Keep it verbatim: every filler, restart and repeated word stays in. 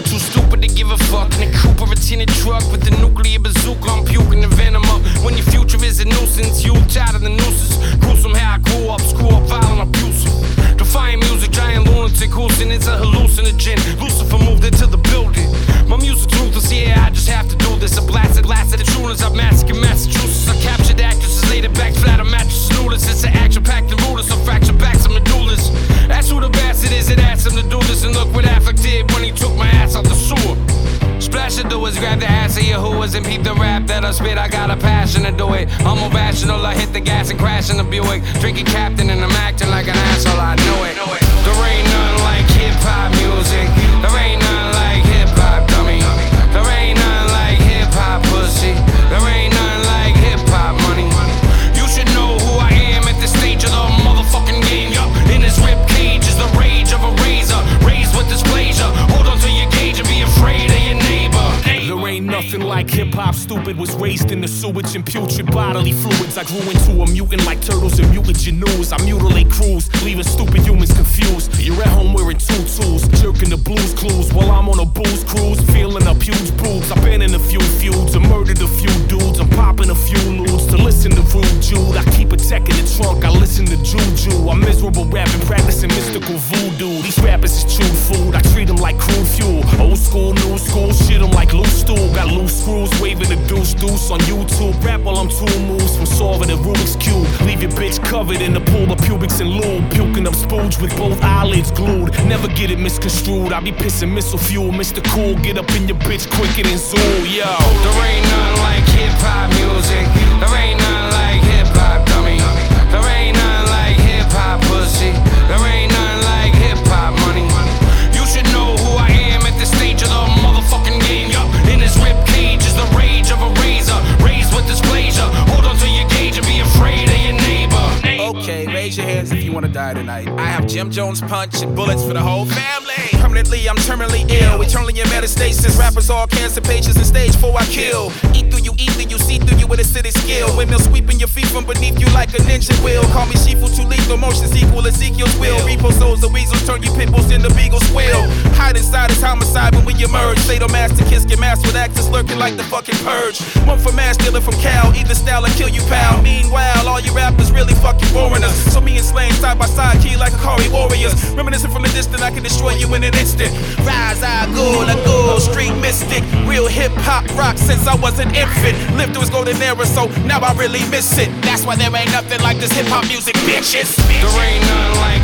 Too stupid to give a fuck. In a coupe or a tinted truck with the nuclear bazooka, I'm puking the venom up. When your future is a nuisance, you tired of the nooses. Gruesome how I grew up, screw up, violent, abusive. Defying music, giant lunatic, Houston, it's a hallucinogen. Lucifer moved into the building. My music's ruthless, yeah, I just have to do this. I blasted, blasted the tuners, I've massacred Massachusetts. I captured actresses, laid it back flat, on mattresses, noodles. It's an action-packed and ruthless, I fracture backs, I'm a duelist. That's who the bastard is, it asked him to do this. And look what Affleck did when he took my ass out the sewer. Splash the doers, grab the ass of your hooers and peep the rap that I spit. I got a passion to do it. I'm irrational, I hit the gas and crash in the Buick. Drinking Captain and I'm acting like an asshole, I know it. There ain't nothing like hip-hop music. There ain't nothing like hip-hop, dummy. There ain't nothing like hip-hop pussy. There ain't nothing like hip-hop money. You should know who I am at this stage of the motherfucking game. Yup, in his rib cage is the rage of a razor. Raised with displeasure. Hold on to your gauge and be afraid of your neighbor. There ain't nothing like hip-hop, stupid. Was raised in the sewage and putrid bodily fluids. I grew into a mutant like turtles and mutagen news. I mutilate crews, leaving stupid humans confused. You're at home wearing tutus, jerking the blues clues while I'm on a booze cruise, feeling up huge boobs. I've been in a few feuds and murdered a few dudes. I'm popping a few nudes to listen to Rude Jude. I keep a tech in the trunk, I listen to Juju. I'm miserable rapping, practicing mystical voodoo. These rappers is chewed food, I treat them like crude fuel. Old school, new school, shit them like loose stool. Got loose screws, waving the deuce deuce on YouTube. Rap while I'm two moves from solving a Rubik's Cube. Leave your bitch covered in the pool of pubics and lube. Puking up spooge with both eyelids glued. Never get it misconstrued, I be pissing missile fuel. Mister Cool, get up in your bitch quicker than Zool, yo. There ain't nothing like hip-hop music. There ain't nothing like hip-hop, dummy. There ain't nothing like hip-hop pussy. There ain't nothing like hip-hop money. You should know who I am at this stage of the motherfucking game. Yup, in his rib cage is the rage of a razor. Raised with displeasure. Hold on to your gauge and be afraid of your neighbor. Okay, raise your hands if you wanna die tonight. I have Jim Jones punch and bullets for the whole family. Permanently, I'm terminally ill. Eternally in metastasis. Rappers all cancer patients in stage four I kill. Eat through you, eat through you, see through you with acidic skill. Windmill sweeping your feet from beneath you like a ninja will. Call me Shifu, too lethal, motions equal Ezekiel's will. Repo souls, the weasels turn you pitbulls into beagles squeal. Hide inside is homicide when we emerge. Fatal masochist, get masked with actors lurking like the fucking purge. One for mass dealer from Cal, either style or kill you pal. Meanwhile, all you rappers really fucking boring us. So me and Slang side by side, key like Akari warriors. Reminiscing from a distance, I can destroy you in an instant. Rise, I go, I go, street mystic. Real hip hop rock since I was an infant. Lived through his golden era, so now I really miss it. That's why there ain't nothing like this hip hop music, bitches. There ain't nothing like